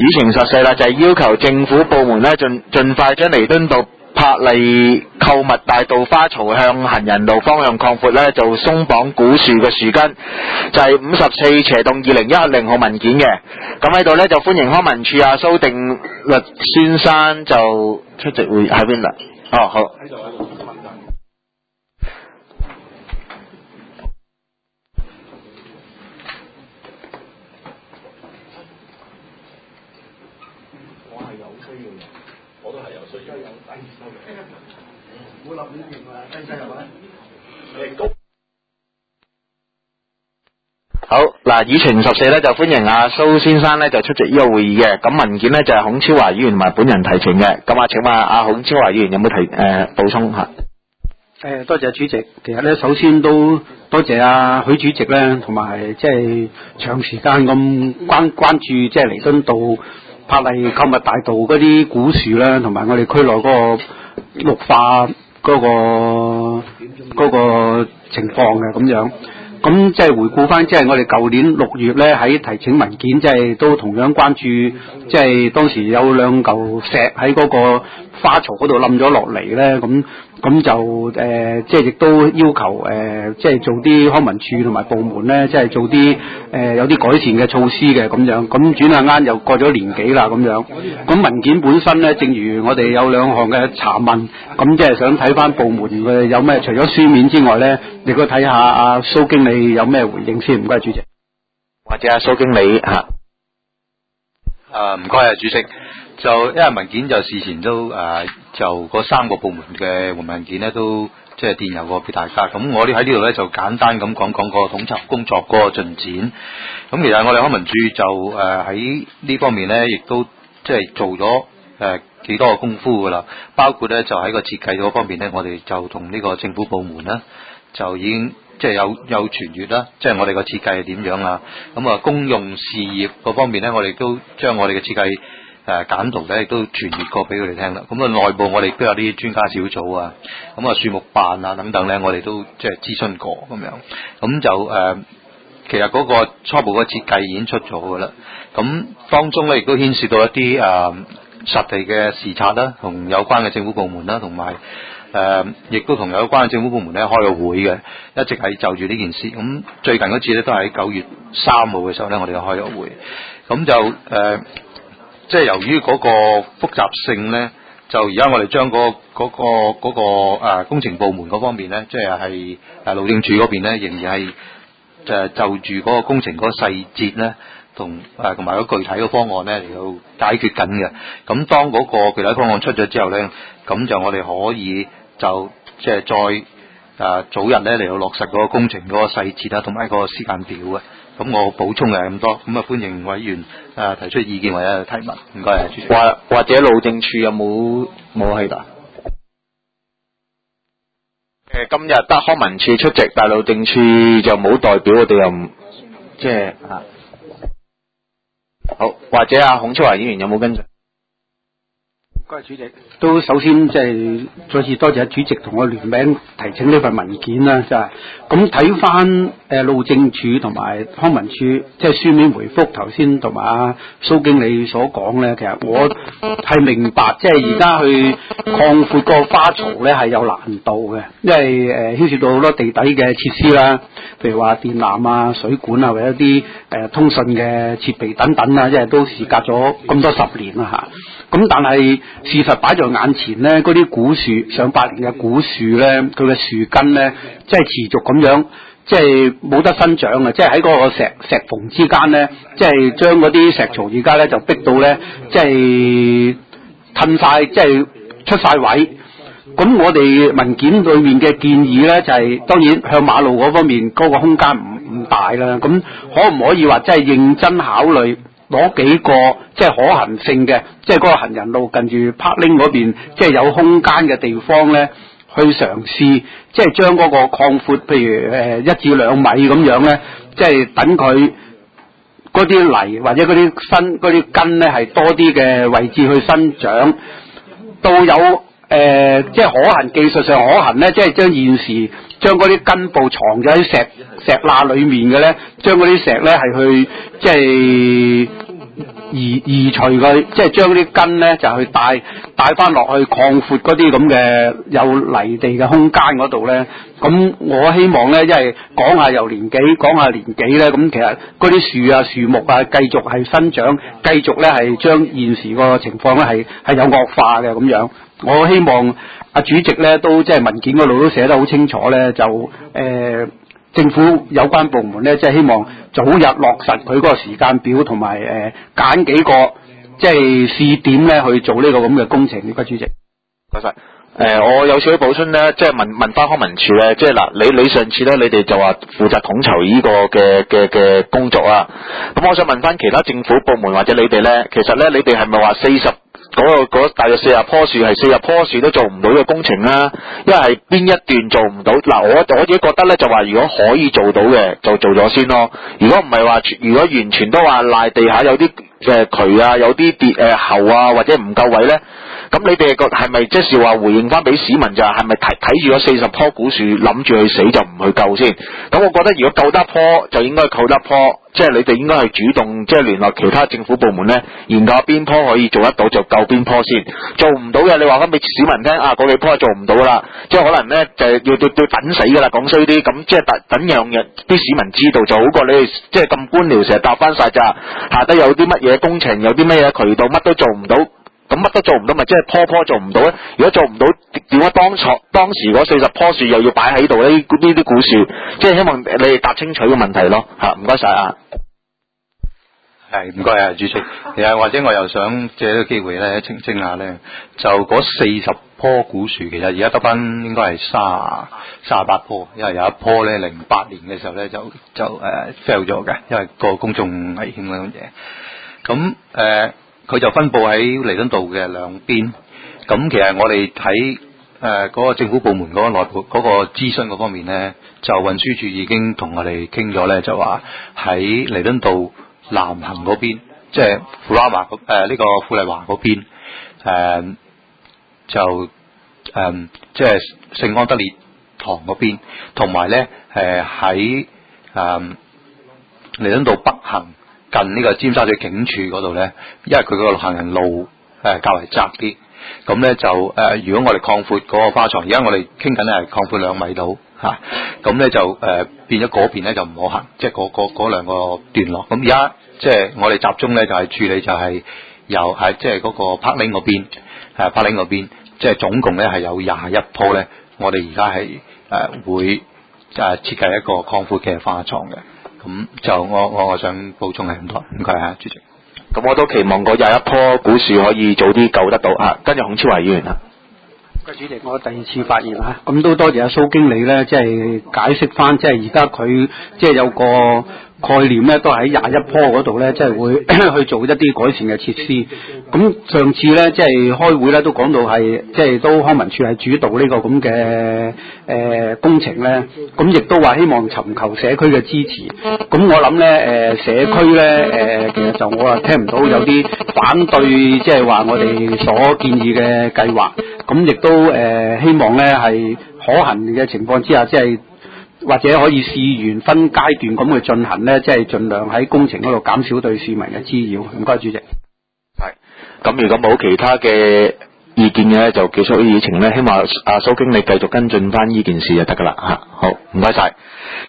議程14啦，就係要求政府部門咧盡快將彌敦道柏麗購物大道花槽向行人路方向擴闊咧，就鬆綁古樹嘅樹根，就係54/2010號文件嘅。咁喺度咧就歡迎康文署蘇定律先生就出席會喺邊度？哦，好。好嗱，議程14咧就歡迎蘇先生咧就出席呢個會議嘅。咁文件咧就係孔超華議員同埋本人提呈嘅。咁請問孔超華議員有冇補充吓？ 多謝主席。其實咧，首先都多謝許主席咧，同埋即係長時間咁關注即係彌敦道柏麗購物大道嗰啲古樹啦，同埋我哋區內嗰個綠化嗰個情況嘅咁樣。咁即係回顧翻，即係我哋舊年6月咧喺提請文件，即係都同樣關注，即係當時有兩嚿石喺嗰個花槽嗰度冧咗落嚟咧，咁就即係亦都要求即係做啲康文署同埋部門咧，即係做啲有啲改善嘅措施嘅咁樣。咁轉眼間又過咗年幾啦咁樣。咁文件本身咧，正如我哋有兩項嘅查問，咁即係想睇翻部門嘅有咩，除咗書面之外咧，亦都睇下蘇經理有咩回應先。唔該主席。 或者蘇經理嚇。 唔該主席。就因為文件就事前都就嗰3個部門嘅文件咧都即係電郵過俾大家。咁我哋喺呢度咧就簡單咁講個統籌工作嗰個進展。咁其實我哋康文署就喺呢方面咧，亦都即係做咗幾多個功夫噶啦。包括咧就喺個設計嗰方面咧，我哋就同呢個政府部門啦，就已經即係有傳閱啦，即係我哋個設計係點樣啦。咁公用事業嗰方面咧，我哋都將我哋嘅設計簡圖咧亦都傳閱過俾佢哋聽啦。咁內部我哋都有啲專家小組啊，咁樹木辦啊等等咧，我哋都即係諮詢過咁樣。咁就其實嗰個初步嘅設計已經出咗噶啦。咁當中咧亦都牽涉到一啲實地嘅視察啦，同有關嘅政府部門啦，同埋亦都同有關嘅政府部門咧開個會嘅，一直係就住呢件事。咁最近嗰次咧都係喺9月3號嘅時候咧，我哋開個會。咁就即係由於嗰個複雜性咧，就而家我哋將嗰個工程部門嗰方面咧，即係路政署嗰邊咧，仍然係就住嗰個工程嗰個細節咧，同埋嗰具體嘅方案咧嚟到解決緊嘅。咁當嗰個具體方案出咗之後咧，咁就我哋可以就即係再早日咧嚟到落實嗰個工程嗰個細節啦，同埋個時間表嘅。咁我補充係咁多，咁歡迎委員提出意見或者提問，唔該主席。 或者路政署有冇喺度？今日得康文署出席，但路政署就冇代表，我哋又唔即係好，或者孔超華議員有冇跟進？ 唔該主席，都首先即係再次多謝主席同我聯名提請呢份文件啦，就係咁睇翻路政署同埋康文署即係書面回覆頭先同埋蘇經理所講咧，其實我係明白即係而家去擴闊個花槽咧係有難度嘅，因為牽涉到好多地底嘅設施啦，譬如話電纜啊、水管啊，或者一啲通訊嘅設備等等啊，即係都時隔咗咁多10年啦嚇。咁但係事實擺在眼前咧，嗰啲古樹上百年嘅古樹咧，佢嘅樹根咧，即係持續咁樣，即係冇得生長啊！即係喺嗰個石縫之間咧，即係將嗰啲石槽而家咧就逼到咧，即係褪晒，即係出晒位。咁我哋文件裏面嘅建議咧，就係當然向馬路嗰方面嗰個空間唔大啦。咁可唔可以話即係認真考慮？攞幾個即係可行性嘅，即係嗰個行人路近住 Parkling 嗰邊，即係有空間嘅地方咧，去嘗試即係將嗰個擴闊，譬如1至2米咁樣咧，即係等佢嗰啲泥或者嗰啲根咧係多啲嘅位置去生長，到有即係可行，技術上可行咧，即係將現時將嗰啲根部藏咗喺石罅裏面嘅咧，將嗰啲石咧係去即係移除佢，即係將啲根咧就去帶翻落去擴闊嗰啲咁嘅有泥地嘅空間嗰度咧。咁我希望咧，因為講下又年幾，講下年幾咧，咁其實嗰啲樹啊、樹木啊，繼續係生長，繼續咧係將現時個情況咧係有惡化嘅咁樣。我希望阿主席咧都即係文件嗰度都寫得好清楚咧，就政府有關部門咧，即係希望早日落實佢嗰個時間表，同埋揀幾個即係試點咧去做呢個咁嘅工程。呢個主席， 多謝。我有少少補充咧，即係問翻康文署咧，即係嗱，你上次咧，你哋就話負責統籌呢個嘅工作啊。咁我想問翻其他政府部門或者你哋咧，其實咧你哋係咪話嗰大約40棵樹係40棵樹都做唔到呢個工程啦？因為係邊一段做唔到？嗱，我自己覺得咧就話，如果可以做到嘅就做咗先咯。如果唔係話，如果完全都話賴地下有啲渠啊，有啲喉啊或者唔夠位咧。咁你哋係咪即係話回應翻俾市民就係咪睇住嗰40棵古樹諗住去死就唔去救先？咁我覺得如果救得一棵就應該救得一棵，即係你哋應該係主動即係聯絡其他政府部門咧，研究邊棵可以做得到就救邊棵先。做唔到嘅你話翻俾市民聽啊，嗰幾棵做唔到啦，即係可能咧就要等死噶啦，講衰啲咁，即係等樣嘢啲市民知道就好過你哋即係咁官僚成日答翻晒咋，下低有啲乜嘢工程，有啲乜嘢渠道，乜都做唔到。咁乜都做唔到，咪即係棵做唔到咧？如果做唔到，點解當時嗰40棵樹又要擺喺度咧？呢啲古樹，即係希望你哋答清楚個問題咯。嚇，唔該晒啊！ 係，唔該啊，主席。其實或者我又想借呢個機會咧澄清下咧，就嗰40棵古樹，其實而家得翻應該係38棵，因為有一棵咧08年嘅時候咧就fail 咗嘅，因為個公眾危險嗰樣嘢。咁佢就分佈喺彌敦道嘅兩邊。咁其實我哋睇嗰個政府部門嗰個內部嗰個諮詢嗰方面咧，就運輸署已經同我哋傾咗咧，就話喺彌敦道南行嗰邊，即係富麗華呢個富麗華嗰邊，即係聖安德烈堂嗰邊，同埋咧喺彌敦道北行近呢個尖沙咀警署嗰度咧，因為佢個行人路較為窄啲，咁咧就如果我哋擴闊嗰個花床，而家我哋傾緊咧係擴闊2米度嚇，咁咧就變咗嗰邊咧就唔好行，即係嗰兩個段落。咁而家即係我哋集中咧就係處理就係由即係嗰個 Park Lane 嗰邊，Park Lane 嗰邊，即係總共咧係有21棵咧，我哋而家係會設計一個擴闊嘅花床嘅。咁就我想補充係咁多，唔該啊，主席。 咁我都期望嗰21棵古樹可以早啲救得到嚇。跟住孔超華議員啊。 主席，我第二次發言啊，咁都多謝阿蘇經理咧，即係解釋翻，即係而家佢即係有個概念咧，都喺21棵嗰度咧，即係會去做一啲改善嘅設施。咁上次咧，即係開會咧，都講到係即係都康文署係主導呢個咁嘅工程咧，咁亦都話希望尋求社區嘅支持。咁我諗咧社區咧其實就我聽唔到有啲反對，即係話我哋所建議嘅計劃。咁亦都希望咧係可行嘅情況之下，即係或者可以試完分階段咁去進行咧，即係盡量喺工程嗰度減少對市民嘅滋擾。唔該，主席。 係。咁如果冇其他嘅意見嘅咧，就結束議程咧。希望阿蘇經理繼續跟進翻呢件事就得㗎啦嚇。好，唔該晒。